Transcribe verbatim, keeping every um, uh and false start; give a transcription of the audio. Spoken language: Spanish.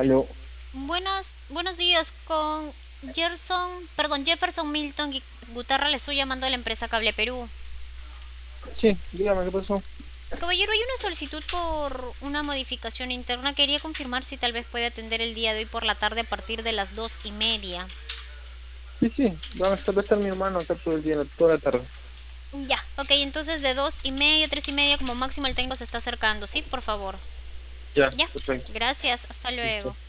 Aló. Buenos, buenos días, con Gerson, perdón, Jefferson Milton Gui- Guterra, le estoy llamando de la empresa Cable Perú. Sí, dígame qué pasó. Caballero, hay una solicitud por una modificación interna. Quería confirmar si tal vez puede atender el día de hoy por la tarde a partir de las dos y media. Sí, sí, van a estar, va a estar mi hermano acá todo el día, toda la tarde. Ya, ok, entonces de dos y media, tres y media como máximo el técnico se está acercando, ¿sí? Por favor. Ya, Ya, perfecto. gracias, hasta luego. Listo.